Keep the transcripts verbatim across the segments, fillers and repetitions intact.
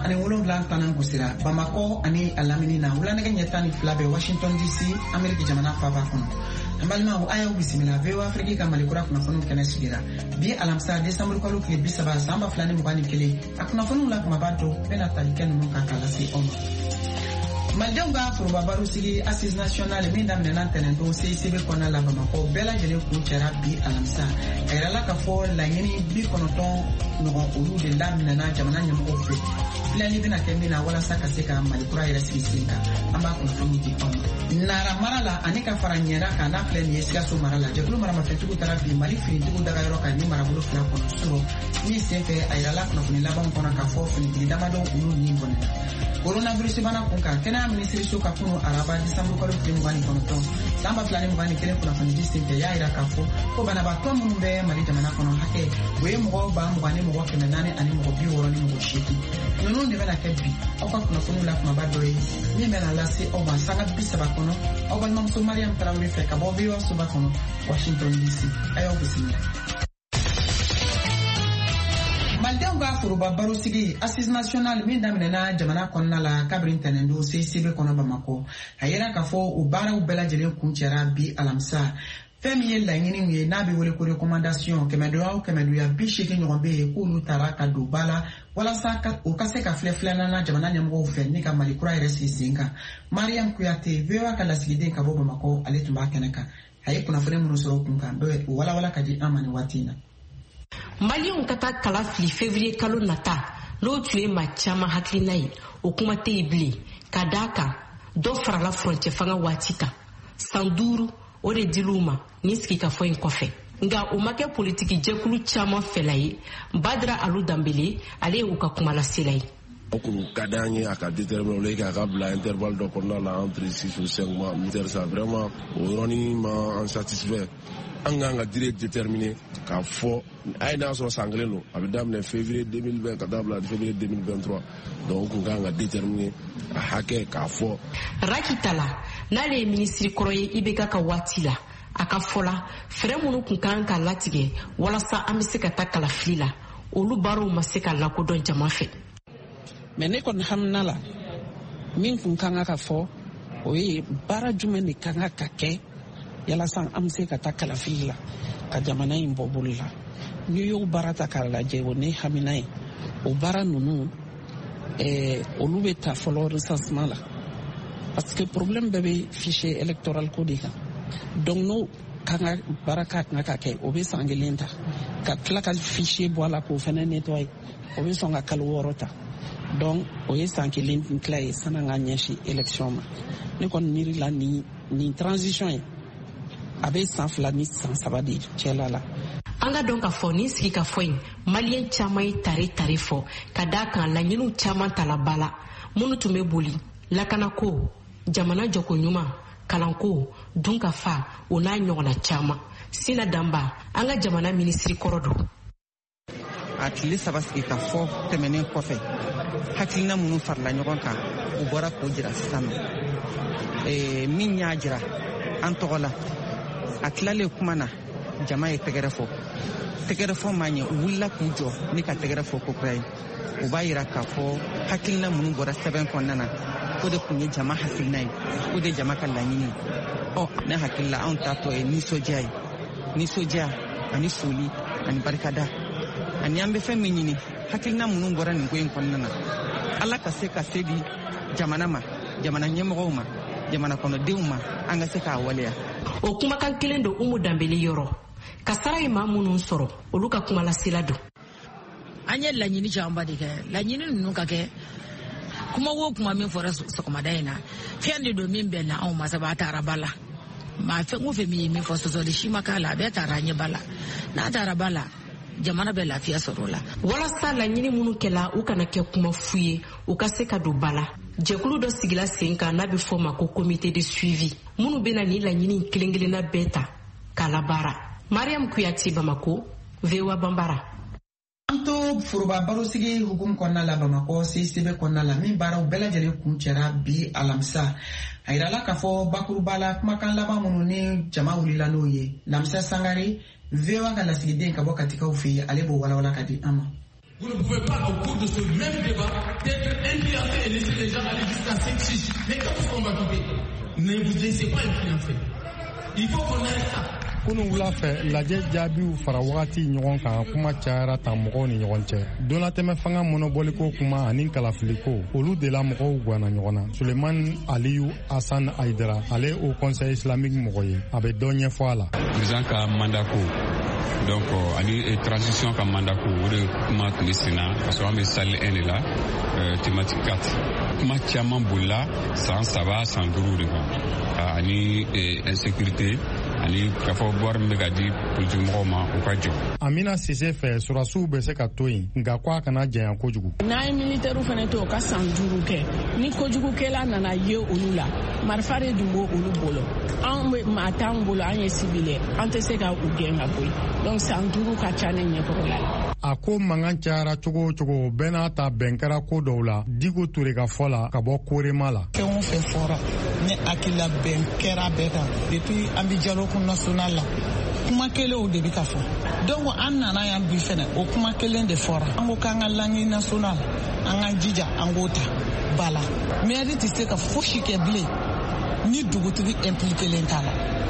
ani wolonwula tanan gosira Bamako ani alamini na wulanɛgɛ ɲɛta ni fila bɛ Washington D C Ameriki jamana faaba kɔnɔ. An balimaw a y'aw bisimila V O A Afrique ka Malikura kunnafoniw kɛnɛ sigira bi alamisa décembre kalo tile bi saba san ba fila ni mugan ni kelen a kunnafoniw la kumaba to bɛna tali kɛ ninnu kan k'a lase aw ma. Malidenw ka foroba baro sigi Assise nationale min daminɛna ntɛnɛndon C I C B kɔnɔna la Bamako bɛɛ lajɛlen kun cɛra bi alamisa a yirala k'a fɔ laɲini bi kɔnɔntɔn ɲɔgɔn olu de daminɛna jamana ɲɛmɔgɔw fɛ filɛli bɛna kɛ min na walasa ka se ka Malikura yɛrɛ sigi sen kan an b'a kunnafoni di aw ma. Nara mara la ani ka fara ɲɛda kan n'a filɛ nin ye Sikaso mara la jɛkulu maramafɛntigiw taara bi Mali finitigiw dagayɔrɔ kan ni marabolo fila kɔnɔ sɔrɔ min senfɛ a yirala kunnafoni labanw kɔnɔ k'a fɔ finitigi damadɔ olu ni bɔnɛna. Coronavirus bana kun kan kɛnɛya minisiriso ka kunu araba décembre kalo tile mugan ni kɔnɔntɔn san ba fila ni mugan ni kelen kunnafoni di senfɛ y'a yira k'a fɔ ko banabaatɔ minnu bɛ Mali jamana kɔnɔ hakɛ o ye mɔgɔ ba mugan ni mɔgɔ kɛmɛ naani ani mɔgɔ bi wɔɔrɔ ni mɔgɔ seegin. Ninnu de bɛna kɛ bi aw ka kunnafoniw la kumaba dɔ ye min bɛna lase aw ma sanga bi saba kɔnɔ aw balimamuso Mariam Tarawele fɛ ka bɔ V O A soba kɔnɔ Washington D C a y'aw bisimila. Malidenw ka foroba baro sigi Assise nationale min daminɛna jamana kɔnɔna la kabiri ntɛnɛndon C I C B kɔnɔ Bamako a yira k'a fɔ o baaraw bɛɛ lajɛlen kun cɛra bi alamisa fɛn min ye laɲiniw ye n'a bɛ wele ko recommandation kɛmɛdonya o kɛmɛdonya bi seegin ɲɔgɔn bɛ yen k'olu taara ka don ba la walasa o ka se ka filɛ filanan jamana ɲɛmɔgɔw fɛ ni ka Malikura yɛrɛ sigi sen kan. Mariam Kuyate V O A ka lasigiden ka bɔ Bamako ale tun b'a kɛnɛ kan a ye kunnafoni minnu sɔrɔ kun kan bɛɛ walawala ka di an ma nin waati in na. Maliyenw ka taa kala fili février kalo nata n'o tun ye maa caman hakilina ye o kuma tɛ yen bilen ka d'a kan dɔ farala furancɛ fanga waati kan san duuru o de dil'u ma ni sigikafɔ in kɔfɛ nka o ma kɛ politiki jɛkulu caman fɛla ye Badara Alu Danbele ale ye u ka kuma lasela ye. O kun ka d'an ye a ka déterminer o la k'a bila intervalle dɔ kɔnɔna la entre six ou cinq mois militaire ça vraiment o yɔrɔnin ma en satisfait. An kan ka direct déterminer k'a fɔ a ye n'a sɔrɔ san kelen don a bɛ daminɛ février deux mille vingt ka taa bila février deux mille vingt-trois donc kun kan ka déterminer a hakɛ k'a fɔ. Rakitala n'ale ye minisiri kɔrɔ ye I B K ka waati la a ka fɔ la fɛɛrɛ minnu kun kan ka latigɛ walasa an bɛ se ka taa kalafili la olu baaraw ma se ka lakodɔn jama fɛ. Mais ne kɔni hamina la min kun kan ka fɔ o ye baara jumɛn de kan ka kɛ yalasa an bɛ se ka taa kalafili la ka jamana in bɔ bolo la n'i y'o baara ta k'a lajɛ o ne hamina ye o baara ninnu ɛɛ olu bɛ ta fɔlɔ recensement la parce que problème bɛɛ bɛ fichier électoral ko de kan donc n'o kan ka baara ka kan ka kɛ o bɛ san kelen ta ka tila ka fichier bɔ a la k'o fana nettoyer o bɛ sɔn ka kalo wɔɔrɔ ta donc o ye san kelen tila ye san'an ka ɲɛsin élection ma ne kɔni miiri la nin nin transition ye a bɛ san fila ni san saba de cɛla la. An ka dɔn k'a fɔ nin sigikafɔ in Maliyɛn caman ye tare tare fɔ ka d'a kan laɲiniw caman tala ba la minnu tun bɛ boli lakanako jamana jɔko ɲuman kalanko dunkafa o n'a ɲɔgɔnna caman. Sina Danba an ka jamana minisiri kɔrɔ don. A tile saba sigikafɔ tɛmɛnen kɔfɛ hakilina minnu farala ɲɔgɔn kan u bɔra k'o jira sisan nɔ min y'a jira an tɔgɔ la a tilalen kuma na jama ye tɛgɛrɛ fɔ tɛgɛrɛ fɔ ma ɲɛ u wulila k'u jɔ ni ka tɛgɛrɛ fɔ ko kura ye u b'a yira k'a fɔ hakilina minnu bɔra sɛbɛn kɔnɔna na o de kun ye jama hakilina ye o de jama ka laɲini ɔ ne hakilila anw taatɔ ye nisɔndiya ye nisɔndiya ani foli ani barikada ani an bɛ fɛn min ɲini hakilina minnu bɔra nin ko in kɔnɔna na ala ka se ka se di jamana ma jamana ɲɛmɔgɔw ma jamana kɔnɔdenw ma an ka se k'a waleya. O kumakan kelen don Umu Danbele yɔrɔ kasara ye maa minnu sɔrɔ olu ka kuma lasela don. An ye laɲini camanba de kɛ laɲini ninnu ka kɛ kuma o kuma min fɔra sɔgɔmada in na fɛn de don min bɛnna anw ma sabu a taara ba la maa fɛn o fɛn min ye min fɔ sɔsɔli si ma k'a la a bɛɛ taara an ɲɛ ba la n'a taara ba la jamana bɛ lafiya sɔrɔ o la. Walasa laɲini minnu kɛla u kana kɛ kuma fu ye u ka se ka don ba la jɛkulu dɔ sigila sen kan n'a bɛ fɔ ma ko comité de suivi minnu bɛna ni laɲini kelen kelenna bɛɛ ta k'a labaara. Mariam Kuyate Bamako V O A Bambara. An to foroba baro sigi hukum kɔnɔna la Bamako C I C B kɔnɔna la min baaraw bɛɛ lajɛlen kun cɛra bi alamisa a yirala k'a fɔ bakuruba la kumakan laban minnu ni jama wulila n'o ye Lamisa Sangare V O A ka lasigiden ka bɔ Katikaw fɛ yen ale b'o walawala ka di an ma. Vous ne pouvez pas, au cours de ce même débat, être influencé et laisser les gens aller jusqu'à cinq six. Mais quand est-ce qu'on va couper? Ne vous laissez pas influencer. Il faut qu'on arrête ça. Kunu wula fɛ lajɛ jaabiw fara wagati ɲɔgɔn kan kuma cayara ta mɔgɔw ni ɲɔgɔn cɛ donatɛmɛ fanga mɔnɔbɔliko kuma ani kalafiliko olu de la mɔgɔw gwana ɲɔgɔn na Suleiman Aliyu Hassan Aidara ale au conseil islamique mɔgɔ ye a bɛ dɔ ɲɛfɔ a la président ka mandat ko donc ani transition ka mandat ko o de kuma tun bɛ sen na parce que an bɛ salle un de la thématique quatre kuma caman bolila san saba san duuru de kan ani insécurité ani k'a fɔ wari min bɛ ka di politique mɔgɔw ma u ka jɔ. Amina Sise fɛ sɔrɔsiw bɛ se ka to yen nka ko a kana janya kojugu. N'an ye militaires fana to o ka san duuru kɛ ni kojugukɛla nana ye olu la marifa de dun b'o olu bolo an bɛ maa t'an bolo an ye civil an tɛ se ka u gɛn ka bɔ yen donc san duuru ka ca ne ɲɛkɔrɔ la. A ko mankan cayara cogo o cogo bɛɛ n'a ta bɛn kɛra ko dɔw la Diko Ture ka fɔ la ka bɔ Korema la. Fɛn o fɛn fɔra ne hakilila bɛn kɛra bɛɛ kan depuis an bɛ dialogue national la kuma kelenw de bɛ ka fɔ donc an nana yan bi fɛnɛ o kuma kelen de fɔra an ko k'an ka langue national an ka jija an k'o ta bala mairie tɛ se ka fosi kɛ bilen ni dugutigi impliquelen t'a la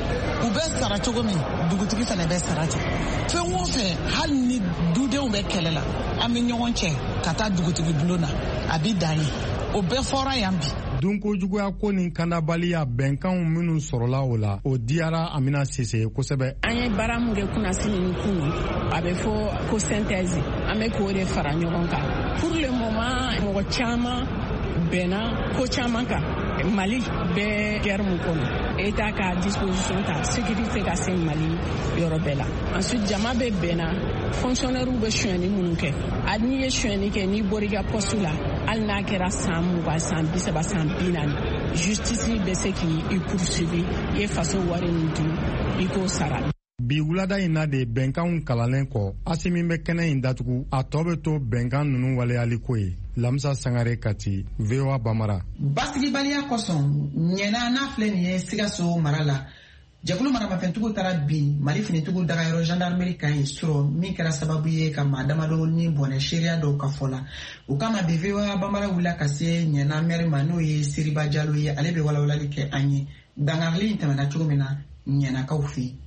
u bɛ sara cogo min dugutigi fana bɛ sara ten fɛn o fɛn hali ni dudenw bɛ kɛlɛ la an bɛ ɲɔgɔn cɛ ka taa dugutigi bulon na a bɛ dan ye o bɛɛ fɔra yan bi. Dunkojuguya ko ni kandabaliya bɛnkanw minnu sɔrɔla o la o diyara Amina Sise kosɛbɛ. An ye baara mun kɛ kunnasini ni kunu a bɛ fɔ ko synthèse an bɛ k'o de fara ɲɔgɔn kan pour le moment mɔgɔ caman bɛnna ko caman kan Mali bɛɛ guerre mun kɔnɔ État ka disposition ta sécurité ka se Mali yɔrɔ bɛɛ la ensuite jama bɛ bɛnna fonctionnaires bɛ sonyɛni minnu kɛ a n'i ye sonyɛni kɛ n'i bɔra i ka poste la hali n'a kɛra san mugan san bi saba san bi naani justice bɛ se k'i poursuivi i ye faso wari min dun i k'o sara. Bi wulada in na de bɛnkanw kalannen kɔ Asimi bɛ kɛnɛ in datugu a tɔ bɛ to bɛnkan ninnu waleyaliko ye. Lamsa Sangare Kati, V O A Bamara. Basigibaliya kosɔn ɲɛna n'a filɛ nin ye Sikaso mara la jɛkulu maramafɛntigiw taara bin Mali finitigiw dagayɔrɔ gendarmerie kan yen sɔrɔ min kɛra sababu ye ka maa damadɔ ni bɔnɛ seereya dɔw ka fɔ la o kama bi V O A Bamara wulila ka se ɲɛna maire ma n'o ye Seriba Jalo ye ale bɛ walawalali kɛ an ye dangarili in tɛmɛna cogo min na ɲɛnakaw fɛ yen.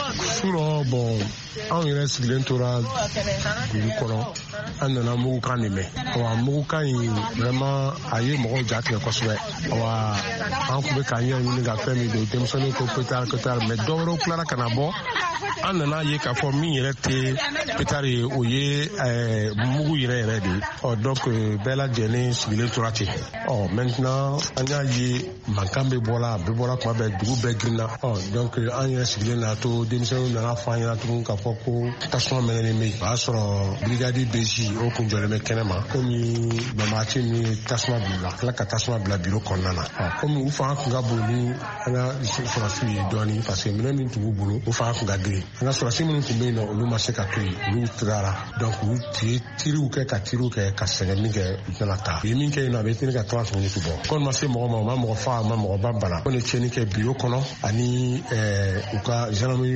Surɔ bɔn anw yɛrɛ sigilen tora dugu kɔnɔ an nana mugukan de mɛn wa mugukan in vraiment a ye mɔgɔw jatigɛ kosɛbɛ wa an tun bɛ k'an ɲɛ ɲini ka fɛn min don denmisɛnninw ko pétard pétard mais dɔ wɛrɛw tilara ka na bɔ an nana ye k'a fɔ min yɛrɛ tɛ pétard ye o ye mugu yɛrɛ yɛrɛ de ɔ donc bɛɛ lajɛlen sigilen tora ten ɔ maintenant an y'a ye mankan bɛ bɔra a bɛ bɔra tuma bɛɛ dugu bɛɛ girinna ɔ donc an yɛrɛ sigilen na to denmisɛnninw nana fɔ an ɲɛna tugun k'a fɔ ko tasuma mɛnɛnen bɛ yen o y'a sɔrɔ brigade beji o kun jɔlen bɛ kɛnɛ ma komi banbagaci ninnu ye tasuma bila tila ka tasuma bila biro kɔnɔna na komi u fanga kun ka bon ni an ka sɔrɔsiw ye dɔɔni parce que minɛn min tun b'u bolo u fanga kun ka girin an ka sɔrɔsi minnu tun bɛ yen nɔ olu ma se ka to yen olu tigara donc u ye tiriw kɛ ka tiriw kɛ ka sɛgɛn min kɛ u tɛna taa u ye min kɛ yen nɔ a bɛ tini ka trente minutes bɔ kɔni ma se mɔgɔ ma u ma mɔgɔ fa a ma mɔgɔ ba bana ko ni tiɲɛni kɛ biro kɔnɔ ani u ka gendarmerie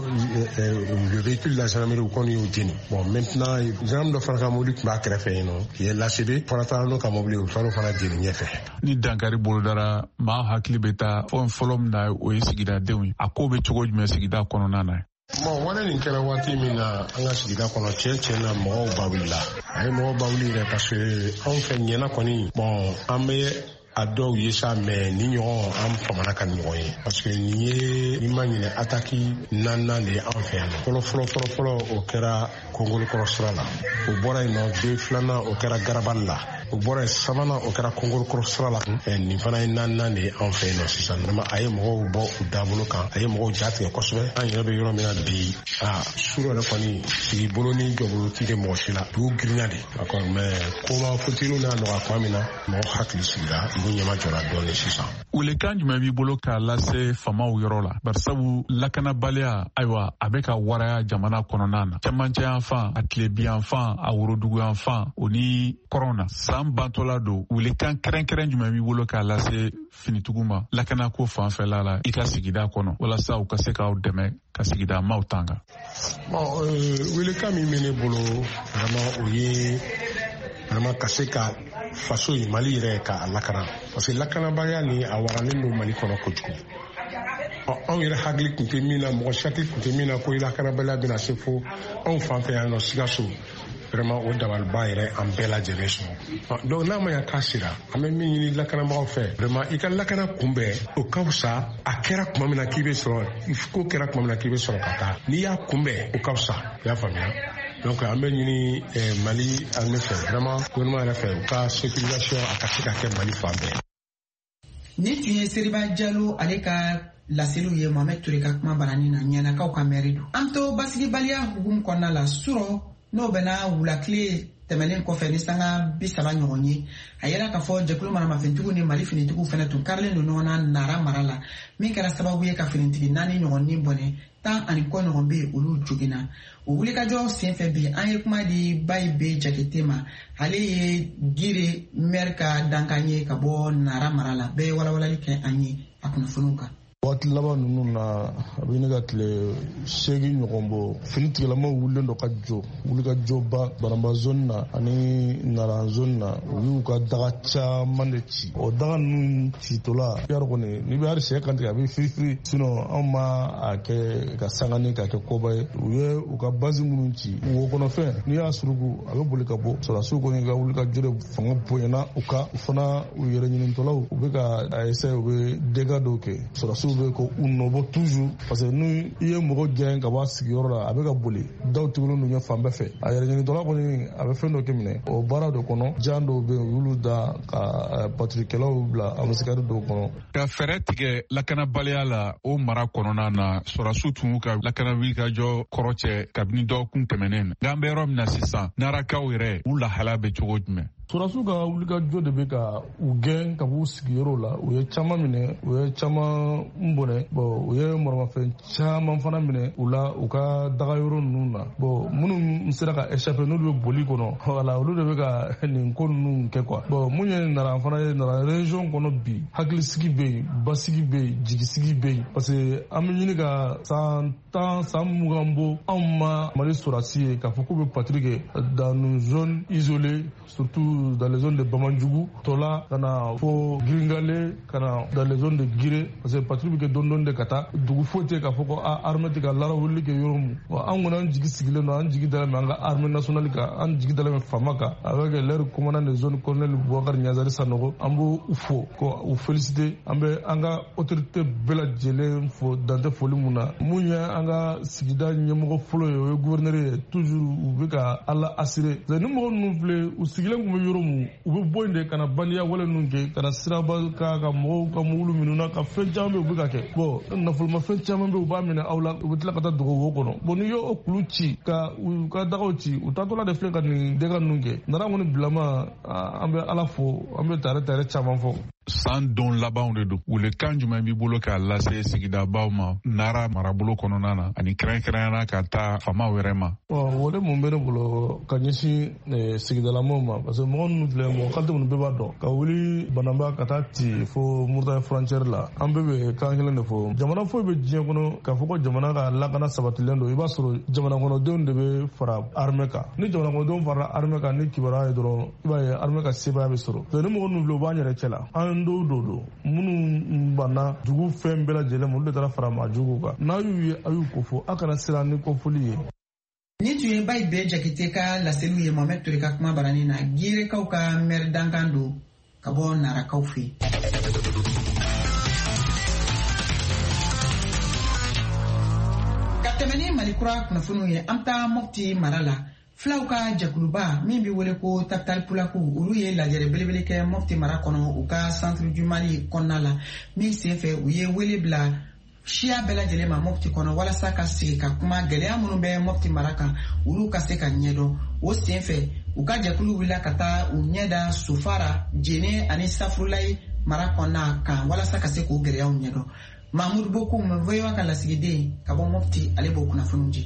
le véhicule de la gendarmerie u kɔni y'o jeni bon maintenant gendarme dɔ fana ka mobili tun b'a kɛrɛfɛ yen nɔ k'i ye lasebe fana taara n'o ka mobili u taara fana jeni ɲɛfɛ. Ni dankari bolodara maa hakili bɛ taa fɛn fɔlɔ min na o ye sigidadenw ye a ko bɛ cogo jumɛn sigida kɔnɔna na. Bon wale nin kɛra waati min na an ka sigida kɔnɔ tiɲɛ tiɲɛ na mɔgɔw ba wulila a ye mɔgɔw ba wuli yɛrɛ parce que anw fɛ ɲɛna kɔni bon an bɛ a dɔw ye sa mais ni ɲɔgɔn an famana ka ɲɔgɔn ye parce que nin ye ni ma ɲinɛ ataki naaninan de ye anw fɛ yan fɔlɔ fɔlɔ fɔlɔ fɔlɔ o kɛra Kongolokɔrɔ sira la o bɔra yen nɔ den filanan o kɛra Garabali la o bɔra yen sabanan o kɛra Kongolokɔrɔ sira la nin fana ye naaninan de ye anw fɛ yen nɔ sisan vraiment a ye mɔgɔw bɔ u dabolo kan a ye mɔgɔw jatigɛ kosɛbɛ an yɛrɛ bɛ yɔrɔ min na bi a suru yɛrɛ kɔni sigi bolo ni jɔbolo ti kɛ mɔgɔ si la dugu girinna de d'accord mais koma futininw n'a nɔgɔya tuma min na mɔgɔ hakili sigira u ɲɛma jɔra dɔɔnin sisan. Welekan jumɛn b'i bolo k'a lase famaw yɔrɔ la barisabu lakanabaliya ayiwa a bɛ ka waraya jamana kɔnɔna na cɛmancɛ yan fan a tilebi yan fan a worodugu yan fan o ni kɔrɔn na san san bantola do wulikan kɛrɛnkɛrɛn jumɛn b'i bolo k'a lase finitugu ma lakanako fanfɛla la i ka sigida kɔnɔ walasa u ka se k'aw dɛmɛ ka sigida maaw tanga. Bon, wulikan min bɛ ne bolo vraiment o ye vraiment ka se ka faso in Mali yɛrɛ k'a lakana parce que lakanabaliya ni a waralen don Mali kɔnɔ kojugu. Anw yɛrɛ hakili tun tɛ min na mɔgɔ si hakili tun tɛ min na ko lakanabaliya bɛna se fo anw fan fɛ yan nɔ Sikaso vraiment o dabaliba yɛrɛ an bɛɛ lajɛlen sɔrɔ. Donc n'a ma ɲɛ k'a sera an bɛ min ɲini lakanabagaw fɛ vraiment i ka lakana kunbɛn o ka fisa a kɛra tuma min na k'i bɛ sɔrɔ ko kɛra tuma min na k'i bɛ sɔrɔ ka taa n'i y'a kunbɛn o ka fisa i y'a faamuya. Donc an bɛ ɲini Mali armée fɛ vraiment gouvernement yɛrɛ fɛ u ka sécurisation a ka se ka kɛ Mali fan bɛɛ. Ni tun ye Seriba Jalo ale ka laseliw ye Mohamed Ture ka kuma barani na ɲɛnakaw ka mɛri do. An to basigibaliya hukumu kɔnɔna la surɔ n'o bɛna wulakile tɛmɛnen kɔfɛ ni sanga bi saba ɲɔgɔn ye a yɛlɛ k'a fɔ jɛkulu maramafɛntigiw ni Mali finitigiw fɛnɛ tun karilen don ɲɔgɔn na Nara mara la min kɛra sababu ye ka finitigi naani ɲɔgɔn ni bɔnɛ tan ani kɔ ɲɔgɔn bɛ olu joginna. O wulikajɔ senfɛ bi an ye kuma di Bayi Be Jakite ma ale ye Gire maire ka dankan ye ka bɔ Nara mara la bɛɛ ye walawalali kɛ an ye a kunnafoniw kan. Waati laban ninnu na a bɛ ne ka tile seegin ɲɔgɔn bɔ finitigilamaw wulilen dɔ ka jɔ wulikajɔba Banamba zone na ani Nara zone na u y'u ka daga caman de ci o daga ninnu citɔla yɔrɔ kɔni n'i bɛ hali sɛ kantigɛ a bɛ firifiri sinon anw ma a kɛ ka sangani ka kɛ kɔba ye u ye u ka base minnu ci wo kɔnɔfɛn n'i y'a suruku a bɛ boli ka bɔ sɔrɔdasiw kɔni ka wulikajɔ de fanga bonyana u ka u fana u yɛrɛ ɲinitɔlaw u bɛ ka a essayer u bɛ dégâts dɔw kɛ sɔrɔdasiw ko u nɔbɔ toujours parce que ni i ye mɔgɔ gɛn ka bɔ a sigiyɔrɔ la a bɛ ka boli daw tugulen don ɲɛ fan bɛɛ fɛ a yɛrɛ ɲinitɔla kɔni a bɛ fɛn dɔ kɛ minɛ o baara dɔ kɔnɔ jan dɔw bɛ yen u y'olu da ka patrikɛlaw bila ambasadɛri dɔw kɔnɔ. Ka fɛɛrɛ tigɛ lakanabaliya la o mara kɔnɔna na sɔrɔdasiw tun y'u ka lakanawilikajɔ kɔrɔ cɛ kabini dɔgɔkun tɛmɛnen na nka an bɛ yɔrɔ min na sisan narakaw yɛrɛ u lahala bɛ cogo jumɛn? Sɔrɔdasiw ka wulikajɔ de bɛ ka u gɛn ka b'u sigiyɔrɔ la u ye caman minɛ u ye caman bɔnɛ bɔn u ye maramafɛn caman fana minɛ u la u ka dagayɔrɔ ninnu na bɔn minnu sera ka échapper n'olu bɛ boli kɔnɔ wala olu de bɛ ka nin ko ninnu kɛ quoi bɔn mun ye Nara fana ye Nara région kɔnɔ bi hakilisigi bɛ yen basigi bɛ yen jigisigi bɛ yen parce que an bɛ ɲini ka san tan san mugan bɔ anw ma Mali sɔrɔdasi ye k'a fɔ k'u bɛ patrouille kɛ dans une zone isolée surtout dans les zones de Bamandjougou, Tola, kana fo Gringale, kana dans les zones de Gire, parce que patrouille que don don de kata, dugu fote ka foko a armée ka lara wuli ke yorum. Wa an gona jigi sigile no an jigi dala manga armée nationale ka an jigi dala famaka avec leur commandant de zone colonel Bouakar Niazari Sanogo, ambo ufo ko u féliciter ambe anga autorité bela jele fo dante foli muna. Munya anga sigida nyemoko folo yo gouverneur toujours u beka ala assurer. Ze numéro nous vle u sigile yɔrɔ mu u bɛ bɔ yen de kana bandiya wale ninnu kɛ kana siraba ka ka mɔgɔw ka mobili minnu na ka fɛn caman bɛ u bɛ ka kɛ bɔn nafolomafɛn caman bɛ u b'a minɛ aw la u bɛ tila ka taa dogo wo kɔnɔ bɔn n'i y'o kulu ci ka u ka dagaw ci u taatɔla de filɛ ka nin dɛgɛ ninnu kɛ Nara kɔni bilama an bɛ ala fo an bɛ tare tare caman fɔ. San don labanw de don wulikan jumɛn b'i bolo k'a lase sigidabaw ma Nara marabolo kɔnɔna na ani kɛrɛnkɛrɛnyana ka taa famaw wɛrɛ ma. Wale mun bɛ ne bolo ka ɲɛsin sigidalamaw ma parce que mɔgɔ ninnu filɛ mɔgɔ kalite minnu bɛɛ b'a dɔn ka wuli Banamba ka taa ci fo Murutani frontière la an bɛɛ bɛ kan kelen de fɔ jamana foyi bɛ diɲɛ kɔnɔ k'a fɔ ko jamana ka lakana sabatilen don i b'a sɔrɔ jamana kɔnɔdenw de bɛ fara armée kan ni jamana kɔnɔdenw farala armée kan ni kibaruya ye dɔrɔn i b'a ye armée ka sebaaya bɛ sɔrɔ ni mɔgɔ ninnu filɛ u b'an yɛrɛ cɛ la an dɔw do do minnu banna dugu fɛn bɛɛ lajɛlen ma olu de taara fara maa juguw kan n'a y'u ye a y'u ko fɔ a kana siran ni kɔfɔli ye. Ni tun ye Bayi Be Jakite ka laseliw ye Mohamed Ture ka kuma barani na Girekaw ka maire dankan don ka bɔ Narakaw fɛ. Ka tɛmɛ ni Malikura kunnafoniw ye an taa Mopti mara la filaw ka jɛkuluba min bɛ wele ko Tapital Pulaku olu ye lajɛrɛ belebele kɛ Mopti mara kɔnɔ u ka centre du Mali kɔnɔna la min senfɛ u ye wele bila siya bɛɛ lajɛlen ma Mopti kɔnɔ walasa ka sigi ka kuma gɛlɛya minnu bɛ Mopti mara kan olu ka se ka ɲɛdɔn o senfɛ u ka jɛkulu wulila ka taa u ɲɛda Sofara Jene ani Safurulayi mara kɔnɔna kan walasa ka se k'o gɛlɛyaw ɲɛdɔn. Mahmoud Bokoum V O A ka lasigiden ka bɔ Mopti ale b'o kunnafoniw di.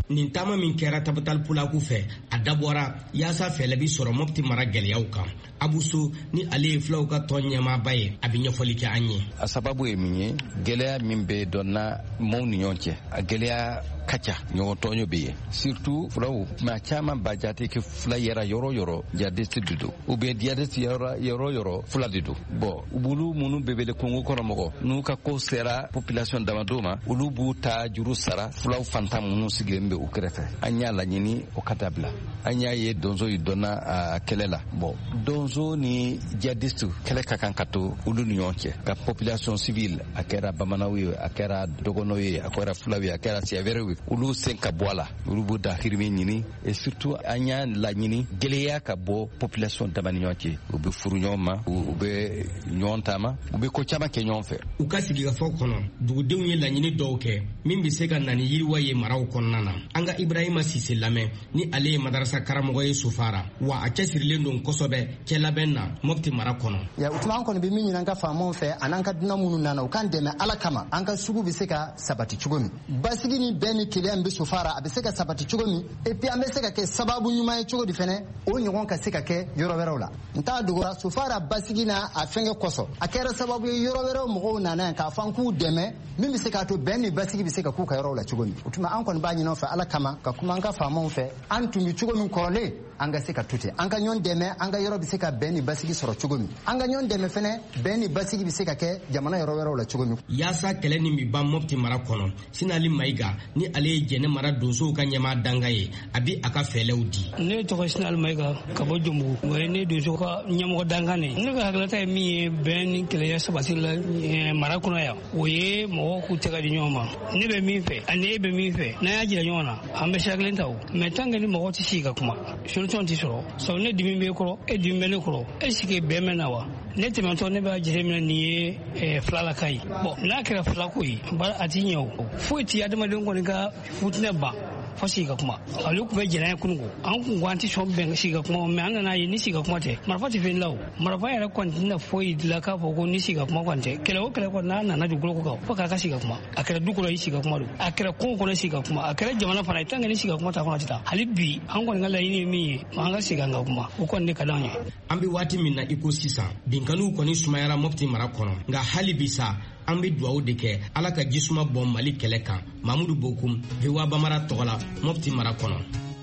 nin taama min kɛra tabatal pulaku fɛ a dabɔra yaasa fɛlɛ bi sɔrɔ Mopti mara gɛlɛyaw kan. Abuso ni ale ye filaw ka tɔn ɲɛmaaba ye a bɛ ɲɛfɔli kɛ an ye. A sababu ye min ye gɛlɛya min bɛ dɔnna maaw ni ɲɔgɔn cɛ a gɛlɛya ka ca ɲɔgɔn tɔɲɔ bɛ yen surtout filaw mais a caman ba jate ke fila yɛrɛ yɔrɔ yɔrɔ jadesti de don ou bien jadesti yɔrɔ yɔrɔ yɔrɔ fila de don bon bulu minnu bɛ wele Kongo kɔnɔ mɔgɔ n'u ka ko sera population damadɔ ma olu b'u ta juru sara filaw fantan minnu sigilen bɛ u kɛrɛfɛ an y'a laɲini o ka dabila an y'a ye donso yi dɔnna a kɛlɛ la bon donso ni jadesti kɛlɛ ka kan ka to olu ni ɲɔgɔn cɛ ka population civile a kɛra bamananw ye a kɛra dɔgɔnɔw ye a kɛra filaw ye a kɛra sɛvɛrɛw ye olu sen ka bɔ a la olu b'u da hirimi ɲini et surtout an y'a laɲini gɛlɛya ka bɔ population dama ni ɲɔgɔn cɛ u bɛ furu ɲɔgɔn ma u bɛ ɲɔgɔn taama u bɛ ko caman kɛ ɲɔgɔn fɛ. U ka sigikafɔ kɔnɔ dugudenw ye laɲini dɔw kɛ min bɛ se ka na ni yiriwa ye maraw kɔnɔna na. An ka Ibrahima Sise lamɛn ni ale ye madarasa karamɔgɔ ye Sofara wa a cɛsirilen don kosɛbɛ cɛ labɛn na Mopti mara kɔnɔ. Ya o tuma an kɔni bɛ min ɲini an ka faamaw fɛ an'an ka dunan minnu nana u k'an dɛmɛ Ala kama an ka sugu bɛ se ka sabati cogo min basigi ni bɛn ni keleya bɛ Sofara a bɛ se ka sabati cogo min et puis an bɛ se ka kɛ sababu ɲuman ye cogo di fɛnɛ o ɲɔgɔn ka se ka kɛ yɔrɔ wɛrɛw la n t'a dogora Sofara basigi na a fɛngɛ kɔsɔ a kɛra sababu ye yɔrɔ wɛrɛw mɔgɔw nana yan k'a fɔ an k'u dɛmɛ min bɛ se k'a to bɛn ni basigi bɛ se ka k'u ka yɔrɔw la cogo min o tuma an kɔni b'a ɲini aw fɛ Ala kama ka kuma an ka faamaw fɛ an tun bɛ cogo min kɔrɔlen an ka se ka to ten an ka ɲɔgɔn dɛmɛ an ka yɔrɔ bɛ se ka bɛn ni basigi sɔrɔ cogo min an ka ɲɔgɔn dɛmɛ fɛnɛ bɛn ni basigi bɛ se ka kɛ jamana yɔrɔ wɛrɛw la cogo min. Yaasa kɛlɛ nin bɛ ban Mopti mara kɔnɔ Sinali Mayiga ni ale ye jɛnɛ mara donsow ka ɲɛmaa danga ye a bɛ a ka fɛlɛw di. Ne tɔgɔ Sinali Mayiga ka bɔ Jombugu o ye ne donso ka ɲɛmɔgɔ danga ne ne ka hakilinata ye min ye bɛn ni kɛlɛya sabati la mara kɔnɔ yan o ye mɔgɔw k'u tɛgɛ di ɲɔgɔn ma ne bɛ min fɛ ani e bɛ min fɛ n'an y'a jira ɲɔgɔn na an bɛ siya kelen ta o mais tant que ni mɔgɔw tɛ sigi ka kuma solution tɛ sɔrɔ sabu ne dimi bɛ kɔrɔ e dimi bɛ ne kɔrɔ e sigi bɛn mɛn na wa ne tɛmɛtɔ ne b'a jateminɛ nin ye filalaka ye bon n'a kɛra filako ye a ti ɲɛ o foyi ti adamaden kɔni ka futinɛ ban fo sigi ka kuma olu tun bɛ jɛnɛya kunun ko an kun ko an tɛ sɔn bɛn sigi ka kuma mais an nana ye ni sigi ka kuma tɛ marifa tɛ fɛn la o marifa yɛrɛ kɔni tɛna foyi dilan k'a fɔ ko ni sigi ka kuma kɔni tɛ kɛlɛ o kɛlɛ kɔni n'a nana dugukolo ko kan fo k'a ka sigi ka kuma a kɛra du kɔnɔ i sigi ka kuma don a kɛra kungo kɔnɔ i sigi ka kuma a kɛra jamana fana ye tant que ni sigi ka kuma t'a kɔnɔ tɛ taa hali bi an kɔni ka laɲini ye min ye an ka sigi an ka kuma o kɔni de ka d'an ye. An bɛ waati min na i ko sisan binkanniw kɔni sumayara Mopti mara kɔnɔ nka hali bi sa an bɛ dugawu de kɛ Ala ka jisuma bɔ Mali kɛlɛ kan. Mamudu Bokum V O A Bambara tɔgɔ la Mopti mara kɔnɔ.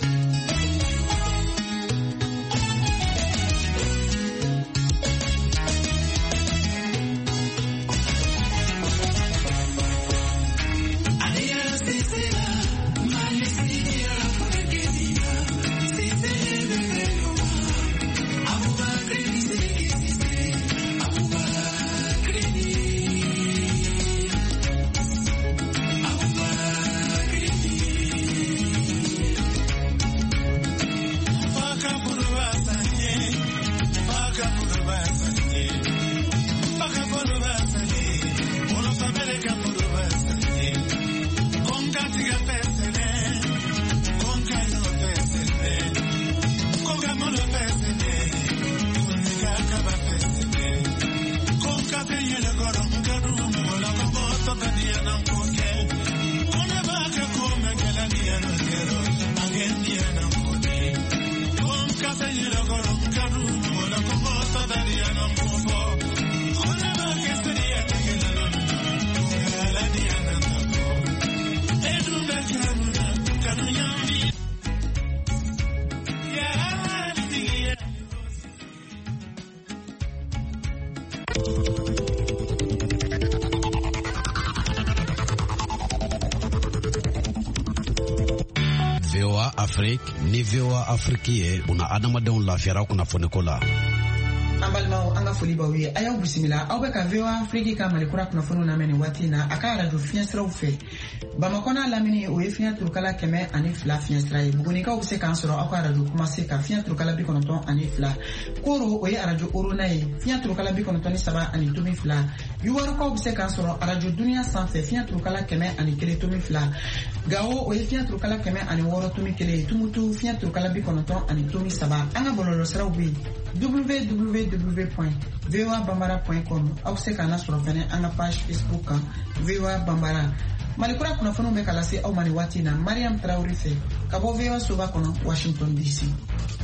V O A Afrique ni V O A Afrique ye una adamadenw lafiyara kunnafoniko la. An balimaw an ka foli b'aw ye a y'aw bisimila aw bɛ ka V O A Afrique ka malikura kunnafoniw lamɛn nin waati na a ka radio fiɲɛ siraw fɛ Bamakɔ n'a lamini o ye fiɲɛ turukala kɛmɛ ani fila fiɲɛ sira ye Bugunikaw bɛ se k'an sɔrɔ aw ka radio Kumase ka fiɲɛ turukala bi kɔnɔntɔn ani fila Koro o ye radio Orona ye fiɲɛ turukala bi kɔnɔntɔn ni saba ani tomi fila Yuwarukaw bɛ se k'an sɔrɔ radio Duniya sanfɛ fiɲɛ turukala kɛmɛ ani kelen tomi fila Gawo o ye fiɲɛ turukala kɛmɛ ani wɔɔrɔ tomi kelen ye Tumutu fiɲɛ turukala bi kɔnɔntɔn ani tomi saba an ka bɔlɔlɔ siraw bɛ yen w w w point v o a bambara point com aw bɛ se k'an lasɔrɔ fɛnɛ an ka page Facebook kan V O A Bambara Malikura kunnafoniw bɛ ka lase aw ma ni waati na Mariam Traoré fɛ ka bɔ V O A soba kɔnɔ Washington D C.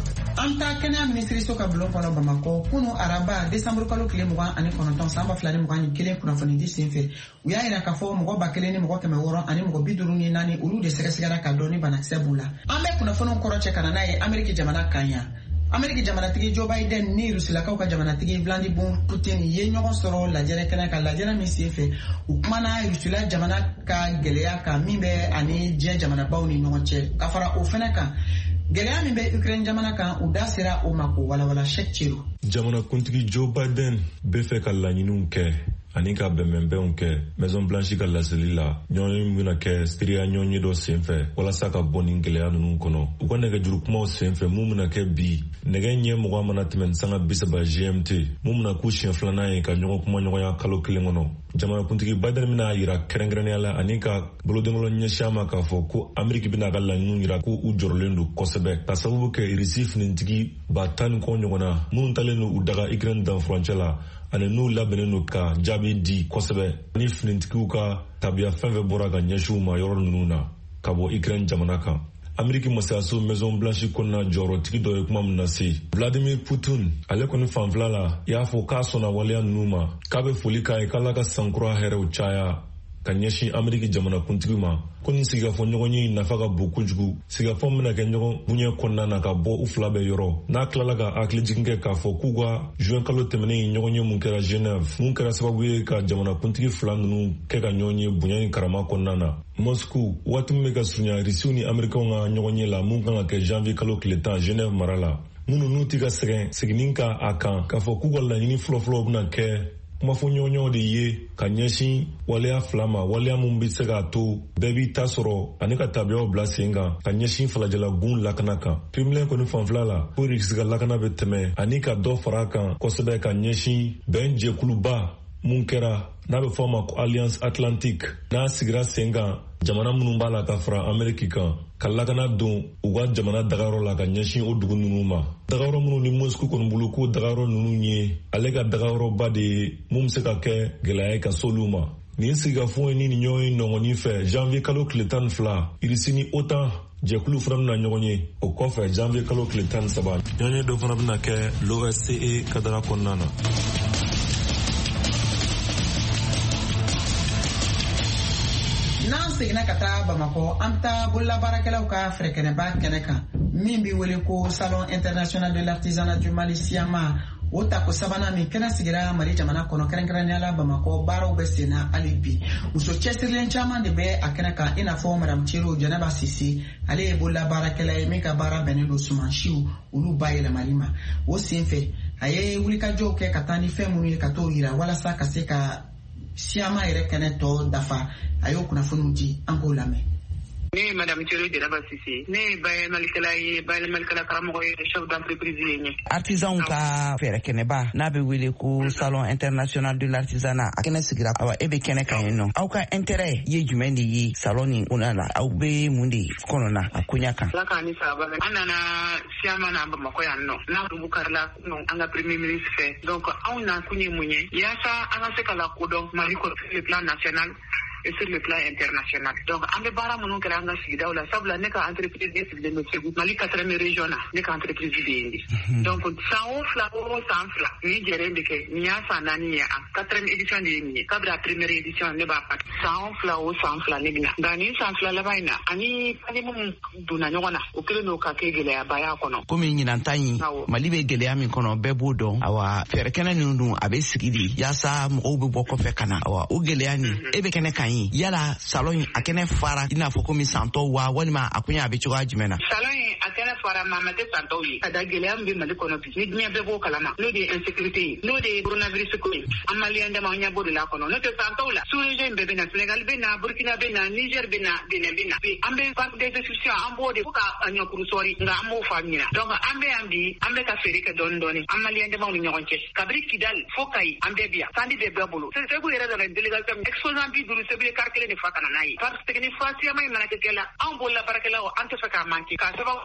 An ta kɛnɛya minisiriso ka bulon kɔnɔ Bamakɔ kunu araba décembre kalo tile mugan ani kɔnɔntɔn san ba fila ni mugan ni kelen kunnafoni di senfɛ u y'a yira k'a fɔ mɔgɔ ba kelen ni mɔgɔ kɛmɛ wɔɔrɔ ani mɔgɔ bi duuru ni naani olu de sɛgɛsɛgɛra ka dɔn ni banakisɛ b'u la. An bɛ kunnafoniw kɔrɔcɛ ka na n'a ye Ameriki jamana kan yan. Ameriki jamanatigi Joe Biden ni Rusilakaw ka jamanatigi Vladimir Putin ye ɲɔgɔn sɔrɔ lajɛrɛ kɛnɛ ka lajɛrɛ min senfɛ u kumana Rusila jamana ka gɛlɛya kan min bɛ ani diɲɛ jamanabaw ni ɲɔgɔn cɛ ka fara o fɛnɛ kan gɛlɛya min bɛ Ukraine jamana kan u da sera o ma ko walawala Sheikh Chiro. Jamanakuntigi Joe Biden bɛ fɛ ka laɲiniw kɛ ani ka bɛnbɛnbɛnw kɛ Maison Blanche ka laseli la ɲɔgɔn bɛna kɛ seereya ɲɔgɔnye dɔ senfɛ walasa ka bɔ nin gɛlɛya ninnu kɔnɔ u ka nɛgɛjuru kumaw senfɛ mun bɛna kɛ bi nɛgɛ ɲɛ mugan mana tɛmɛ sanga bisaba G M T mun bɛna k'u siɲɛ filanan ye ka ɲɔgɔn kuma ɲɔgɔnya kalo kelen kɔnɔ jamanakuntigi Biden bɛna yira kɛrɛnkɛrɛnnenya la ani ka bolodengɔlɔ ɲɛsiya ma k'a fɔ ko Ameriki bɛna ka laɲiniw yira ko u jɔrɔlen don kosɛbɛ ka sababu kɛ Irisi finitigi ba tan ni kɔ ɲɔgɔn na minnu talen don u daga Ukraine dan furancɛ la ani n'u labɛnnen don ka jaabi di kosɛbɛ ni finitigiw ka tabiya fɛn fɛn bɔra ka ɲɛsiw ma yɔrɔ ninnu na ka bɔ Ukraine jamana kan. Ameriki masayaso Maison Blanche kɔnɔna jɔyɔrɔtigi dɔ ye kuma min na se Vladimir Putin ale kɔni fanfila la i y'a fɔ k'a sɔnna waleya ninnu ma k'a bɛ foli k'a ye k'ala ka sankura hɛrɛw caya ka ɲɛsin Ameriki jamanakuntigi ma ko ni sigikafɔ ɲɔgɔn ye nafa ka bon kojugu sigikafɔ bɛna kɛ ɲɔgɔn bonya kɔnɔna na ka bɔ u fila bɛɛ yɔrɔ n'a tilala ka hakilijigin kɛ k'a fɔ k'u ka juin kalo tɛmɛnen ɲɔgɔn ye mun kɛra Genève mun kɛra sababu ye ka jamanakuntigi fila ninnu kɛ ka ɲɔgɔn ye bonya ni karama kɔnɔna na. Moscou waati min bɛ ka surunya Rusiw ni Amerikɛnw ka ɲɔgɔn ye la mun kan ka kɛ janvier kalo tile tan Genève mara la minnu n'u ti ka sɛgɛn seginnin ka a kan k'a fɔ k'u ka laɲini fɔlɔfɔlɔ bɛna kɛ kuma fɔ ɲɔgɔnɲɔgɔn de ye ka ɲɛsin waleya fila ma waleya mun bɛ se k'a to bɛɛ b'i ta sɔrɔ ani ka tabiyaw bila sen kan ka ɲɛsin falajɛlagun lakana kan. Kremlin kɔni fanfila la ko Irisi ka lakana bɛ tɛmɛ ani ka dɔ fara kan kosɛbɛ ka ɲɛsin bɛn jɛkuluba mun kɛra n'a bɛ fɔ a ma ko Alliance Atlantique n'a sigira sen kan jamana minnu b'a la ka fara Ameriki kan ka lakana don u ka jamana dagayɔrɔ la ka ɲɛsin o dugu ninnu ma. Dagayɔrɔ minnu ni Moscou kɔni bolo ko dagayɔrɔ ninnu ye ale ka dagayɔrɔba de ye mun bɛ se ka kɛ gɛlɛya ye ka s'olu ma. Nin sigikafɔ ye ni nin ɲɔgɔn ye nɔgɔnin fɛ janvier kalo tile tan ni fila Irisi ni OTAN jɛkulu fana bɛna ɲɔgɔn ye o kɔfɛ janvier kalo tile tan ni saba ɲɔgɔnye dɔ fana bɛna kɛ l'O S C E kadara kɔnɔna na. N'an seginna ka taa Bamakɔ an taa bololabaarakɛlaw ka fɛɛrɛkɛnɛba kɛnɛ kan min bɛ wele ko Salon International de l'Artisanat du Mali Siama o tako sabanan min kɛnɛ sigira Mali jamana kɔnɔ kɛrɛnkɛrɛnnenya la Bamakɔ baaraw bɛ sen na hali bi muso cɛsirilen caman de bɛ a kɛnɛ kan i n'a fɔ Madame Chiro Jɛnɛba Sise ale ye bololabaarakɛla ye min ka baara bɛnnen don sumansiw olu bayɛlɛmali ma o senfɛ a ye wulikajɔw kɛ ka taa ni fɛn minnu ye ka t'o yira walasa ka se ka Siama yɛrɛ kɛnɛ tɔ dafa a y'o kunnafoniw di an k'o lamɛn. Ne Madame Chiro Jɛnɛba Sise ne ye bayɛlɛmalikɛla ye bayɛlɛmalikɛla karamɔgɔ ye chef d'entreprise ye ɲɛ. Artisanw ka fɛɛrɛ kɛnɛba n'a bɛ wele ko Salon International de l'Artisanat a kɛnɛ sigira awa e bɛ kɛnɛ kan yen nɔ aw ka intérêt ye jumɛn de ye salon nin kɔnɔna la aw bɛ mun de kɔnɔna a koɲa kan. Ala k'an ni sababa an nana Siama na Bamakɔ yan nɔ n'a dugu karila an ka premier ministre fɛ donc anw na kun ye mun ye yaasa an ka se ka lakodɔn Mali kɔnɔ sur le plan national et sur le plan international. Donc an bɛ baara minnu kɛra an ka sigidaw la sabula ne ka entreprise ye sigilen bɛ Segu Mali quatrième région na ne ka entreprise bɛ yen de. Donc san o fila o san fila nin jɛrɛ bɛ kɛ nin y'a san naani ye a quatrième édition de ye nin ye kabila première édition ne b'a pati san o fila o san fila ne bɛ na nka nin san fila laban in na ani ani minnu donna ɲɔgɔn na o kelen n'o ka kɛ gɛlɛyaba y'a kɔnɔ. Komi ɲinan ta in Mali bɛ gɛlɛya min kɔnɔ bɛɛ b'o dɔn awa fɛɛrɛ kɛnɛ ninnu dun a bɛ sigi de yaasa mɔgɔw bɛ bɔ kɔfɛ ka na awa o gɛlɛya nin e bɛ kɛnɛ kan ye yala salon in a kɛnɛ fara i n'a fɔ komi santɔw wa walima a kunya a bɛ cogoya jumɛn na. Salon in a kɛnɛ fara maa ma tɛ santɔw ye ka da gɛlɛya min bɛ Mali kɔnɔ bi ni diɲɛ bɛɛ b'o kalama n'o de ye insécurité ye n'o de ye coronavirus ko ye an maliyɛn dama an ɲɛ b'o de la kɔnɔ n'o tɛ santɔw la sous région bɛɛ bɛ na Sénégal bɛ na Burkina bɛ na Niger bɛ na Benin bɛ na an bɛ parc des institutions an b'o de fo ka ɲɔkuru sɔri nka an b'o faamu ɲina donc an bɛ yan bi an bɛ ka feere kɛ dɔɔni dɔɔni an maliyɛn damaw ni ɲɔgɔn cɛ kabiri Kidal fo Kayi an bɛɛ bi yan sandi bɛ bɛɛ bolo Segu yɛrɛ nana délégation exposant bi duuru Segu ye carte kelen de fa ka na n'a ye parce que ni fura Siama in mana kɛ kɛ la an bolola baarakɛlaw an tɛ fɛ k'a manqué k'a sababu kɛ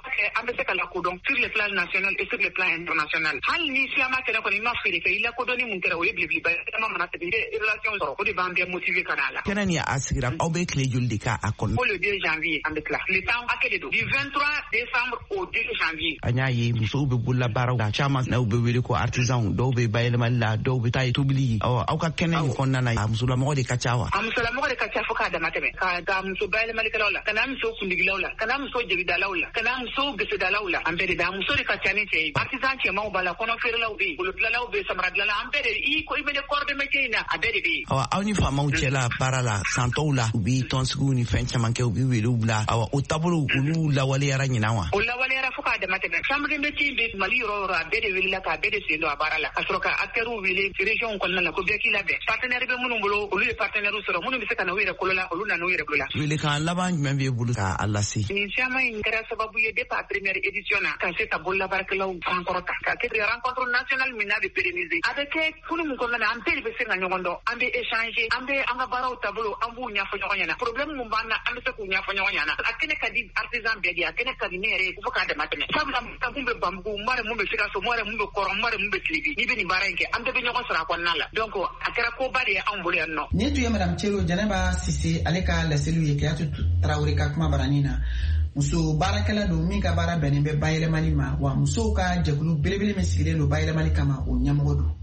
an bɛ se ka lakodɔn sur le plan national et sur le plan international. Hali ni siyama kɛlɛ kɔni ma feere kɛ i lakodɔnni mun kɛra o ye belebeleba ye. Siyama mana tɛmɛ i bɛ relation sɔrɔ o de b'an bɛɛ motiver ka na la. Kɛnɛ ni a sigira aw bɛ tile joli de k'a kɔnɔ? Ko le deux janvier an bɛ tila. Le temps hakɛ de don. Du vingt-trois décembre au deux janvier. An y'a ye musow bɛ bolola baaraw la caman n'aw bɛ wele ko artisan dɔw bɛ bayɛlɛmali la dɔw bɛ taa ye tobili awɔ aw ka kɛnɛ in kɔnɔna na a musolamɔgɔ de ka ca wa? A musolamɔgɔ de ka ca fo k'a dama tɛmɛ ka ka muso bayɛlɛmalikɛlaw la ka n'a muso kundigilaw la ka n'a muso jegidalaw la ka n'a muso gesedalaw la an bɛɛ de da muso de ka ca ni cɛ ye. Artisan cɛmanw b'a la kɔnɔ feerelaw bɛ yen bolodilalaw bɛ yen samara dilala an bɛɛ de i ko i bɛ ne corps de métier in na a bɛɛ de bɛ yen. Awɔ aw ni faamaw cɛla baara la san tɔw la u bɛ tɔnsigiw ni fɛn caman kɛ u bɛ welew bila awɔ o taabolo olu lawaleyara ɲinan wa? O lawaleyara fo k'a dama tɛmɛ chambre de métier in bɛ Mali yɔrɔ yɔrɔ a bɛɛ de welela k'a bɛɛ de sen don a baara la ka sɔrɔ ka acteurs wele région kɔnɔna la ko bɛɛ k'i labɛn partenaire bɛ minnu bolo olu ye partenaire sɔrɔ minnu bɛ se ka na u yɛrɛ kolo la olu na n'u yɛrɛ bolo la. Welekan laban jumɛn b'e bolo k'a lase? Nin caman in kɛra sababu ye depuis a première édition na ka se ka bololabaarakɛlaw sankɔrɔta ka kɛ rencontre nationale min n'a bɛ pérenniser a bɛ kɛ kunu min kɔnɔna na an bɛɛ de bɛ se ka ɲɔgɔn dɔn an bɛ échanger an bɛ an ka baaraw taabolo an b'u ɲɛfɔ ɲɔgɔn ɲɛna problème min b'an na an bɛ se k'u ɲɛfɔ ɲɔgɔn ɲɛna a kɛnɛ ka di artisan bɛɛ de a kɛnɛ ka di ne yɛrɛ ye fo k'a dama tɛmɛ sabula mun bɛ Bambugu mare mun bɛ Sikaso mare mun bɛ Kɔrɔn mare mun bɛ Tilibi n'i bɛ nin baara in kɛ an bɛɛ bɛ ɲɔgɔn sɔrɔ a kɔnɔna la donc a kɛra koba de ye anw bolo yan nɔ. Nin tun ye madame Celo Jɛnɛba Sise ale ka laseliw ye Keyatu Tarawele ka kuma baranin na. Muso baarakɛla don min ka baara bɛnnen bɛ bayɛlɛmali ma wa musow ka jɛkulu belebele min sigilen don bayɛlɛmali kama o ɲɛmɔgɔ don.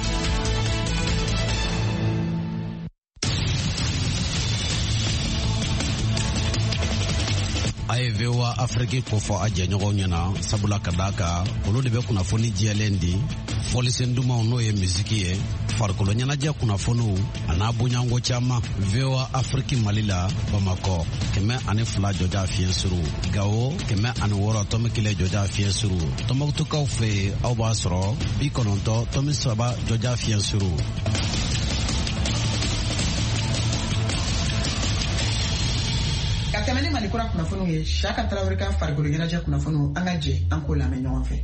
A ye V O A Afrique ko fɔ a jɛɲɔgɔnw ɲɛna sabula ka d'a kan olu de bɛ kunnafoni jɛlen di fɔlisen dumanw n'o ye misiki ye farikolo ɲɛnajɛ kunnafoniw a n'a bonyanko caman. V O A Afrique Mali la Bamakɔ kɛmɛ ani fila jɔja fiɲɛ suru, Gawo kɛmɛ ani wɔɔrɔ tɔmi kelen jɔja fiɲɛ suru, Tɔnbukutukaw fɛ yen aw b'a sɔrɔ bi kɔnɔntɔn tɔmi saba jɔja fiɲɛ suru. Ka tɛmɛ ni Malikura kunnafoniw ye Saka Tarawele ka farikolo ɲɛnajɛ kunnafoniw an ka jɛ an k'o lamɛn ɲɔgɔn fɛ.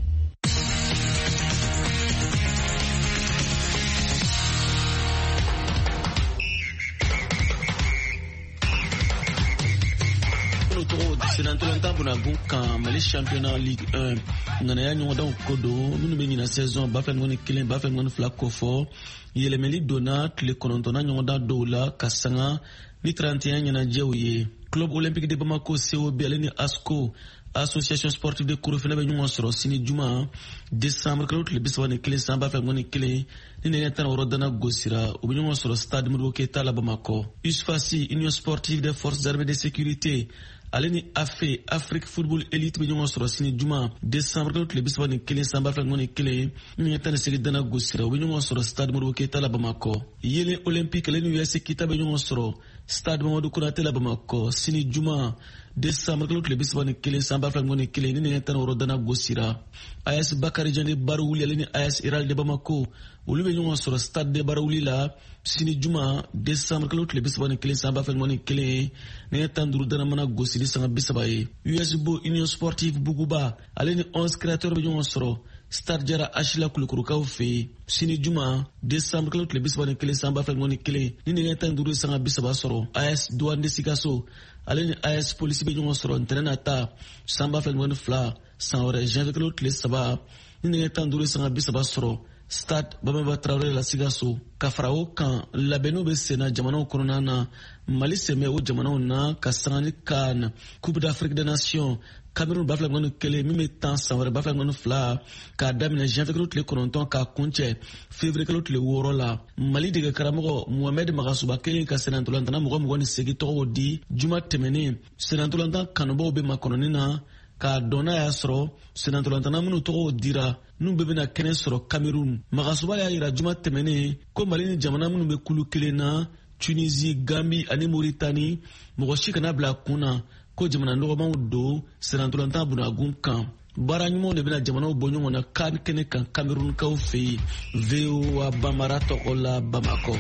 Senantolanta Bonagun kan Mali championnat Ligue un nganaya ɲɔgɔndanw ko don minnu bɛ ɲina saison ba fɛ ŋɔni kelen ba fɛ ŋɔni fila ko fɔ yɛlɛmɛli donna tile kɔnɔntɔnna ɲɔgɔndan dɔw la ka sanga ni trente et un ɲɛnajɛw ye. Club olympique de Bamako C O B ale ni ASCO association sportive de Koro fana bɛ ɲɔgɔn sɔrɔ sini juma décembre kalo tile bi saba ni kelen san ba fɛ ŋɔni kelen ni nɛgɛ tan ni wɔɔrɔ dana gosira u bɛ ɲɔgɔn sɔrɔ stade Modibo Keita la Bamakɔ. USFACI union sportive des forces armées de sécurité ale ni A F E Afrique Football Elite bɛ ɲɔgɔn sɔrɔ sini juma décembre kalo tile bi saba ni kelen san ba fila ŋɔni kelen ni nɛgɛ tan ni segin dana gosira u bɛ ɲɔgɔn sɔrɔ stade Modibo Keita la Bamakɔ. Yelen olympique ale ni U S Kita bɛ ɲɔgɔn sɔrɔ stade Mamadou Konate la Bamakɔ sini juma décembre kalo tile bi saba ni kelen san ba fila ŋɔni kelen ni nɛgɛ tan ni wɔɔrɔ dana gosira. A S Bakari Jane Barawuli ale ni A S Iral de Bamako olu bɛ ɲɔgɔn sɔrɔ stade de Barawuli la sini juma décembre kalo tile bi saba ni kelen san ba fila ŋɔni kelen nɛgɛ tan duuru dana mana gosiri sanga bi saba ye. U S B O union sportive Buguba ale ni onze créateurs bɛ ɲɔgɔn sɔrɔ stade Jara Ashila Kulukurukaw fɛ yen sini juma décembre kalo tile bi saba ni kelen san ba fila ŋɔni kelen ni nɛgɛ tan duuru sanga bi saba sɔrɔ. A S Douane de Sikaso ale ni A S Polisi bɛ ɲɔgɔn sɔrɔ ntɛnɛn nata san ba fila ŋɔni fila san wɛrɛ janvier kalo tile saba ni nɛgɛ tan duuru sanga bi saba sɔrɔ stade Bamaba Traoré la Sikaso. Ka fara o kan labɛnniw bɛ senna jamanaw kɔnɔna na Mali sɛmɛ o jamanaw na ka sanga ni CAN Coupe d'Afrique des Nations Cameroun ba fila ŋɔni kelen min bɛ tan san wɛrɛ ba fila ŋɔni fila k'a daminɛ janvier kalo tile kɔnɔntɔn k'a kuncɛ février kalo tile wɔɔrɔ la. Mali dege karamɔgɔ Mohamed Magasuba kelen ka senatolantana mɔgɔ mɔgɔ ni segin tɔgɔw di juma tɛmɛnen. Senatolantan kanubaw bɛ makɔnɔni na k'a dɔn n'a y'a sɔrɔ senatolantana minnu tɔgɔw dira n'u bɛɛ bɛna kɛnɛ sɔrɔ Cameroun. Magasuba y'a jira juma tɛmɛnen ko Mali ni jamana minnu bɛ kulu kelen na Tunisie, Gambie ani Mauritanie mɔgɔ si kana bila kun na ko jamana nɔgɔmanw don senatolantan Bonagun kan. Baara ɲumanw de bɛna jamanaw bɔ ɲɔgɔn na CAN kɛnɛ kan Camerounkaw fɛ yen. V O A Bamara tɔgɔ la Bamakɔ.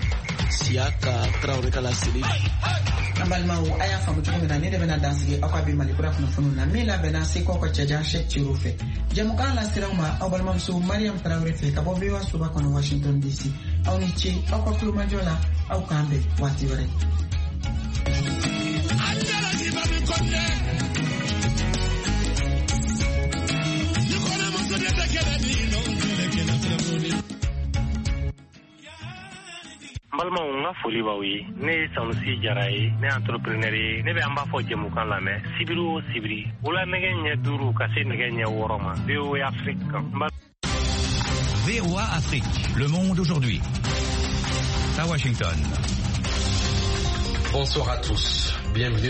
Siaka Traoré ka laseli. An balimaw a y'a faamu cogo min na ne de bɛna dansigi aw ka bi Malikura kunnafoniw na min labɛnna Seko ka cɛjan Sɛk Ciro fɛ. Jɛmukan laseraw ma aw balimamuso Mariam Traoré fɛ ka bɔ V O A soba kɔnɔ Washington D C. Aw ni ce aw ka kulomajɔ la aw k'an bɛn waati wɛrɛ. Nga foli b'aw ye. Ne ye Sanusi Jara ye, ne entrepreneur ye. Ne bɛ an b'a fɔ jɛmukan lamɛn sibiri o sibiri. Wula nɛgɛ ɲɛ duuru ka se nɛgɛ ɲɛ wɔɔrɔ ma. V O A Afrique. V O A Afrique, le monde aujourd'hui. À Washington. Bonsoir à tous. Bienvenue